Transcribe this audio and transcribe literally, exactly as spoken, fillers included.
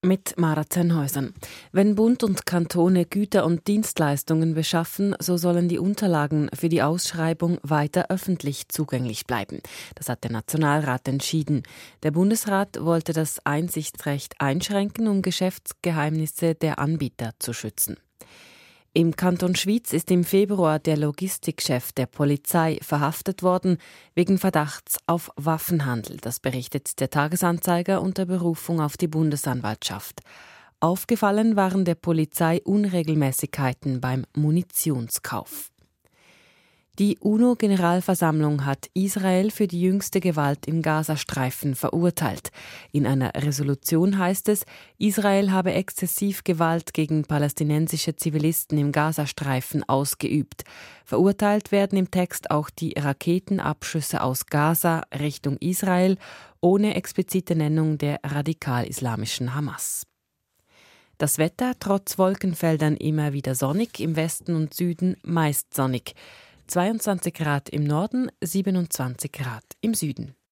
Mit Mara Zennhäusern. Wenn Bund und Kantone Güter und Dienstleistungen beschaffen, so sollen die Unterlagen für die Ausschreibung weiter öffentlich zugänglich bleiben. Das hat der Nationalrat entschieden. Der Bundesrat wollte das Einsichtsrecht einschränken, um Geschäftsgeheimnisse der Anbieter zu schützen. Im Kanton Schwyz ist im Februar der Logistikchef der Polizei verhaftet worden, wegen Verdachts auf Waffenhandel. Das berichtet der Tagesanzeiger unter Berufung auf die Bundesanwaltschaft. Aufgefallen waren der Polizei Unregelmäßigkeiten beim Munitionskauf. Die UNO-Generalversammlung hat Israel für die jüngste Gewalt im Gazastreifen verurteilt. In einer Resolution heißt es, Israel habe exzessiv Gewalt gegen palästinensische Zivilisten im Gazastreifen ausgeübt. Verurteilt werden im Text auch die Raketenabschüsse aus Gaza Richtung Israel, ohne explizite Nennung der radikal-islamischen Hamas. Das Wetter trotz Wolkenfeldern immer wieder sonnig, im Westen und Süden meist sonnig. zweiundzwanzig Grad im Norden, siebenundzwanzig Grad im Süden.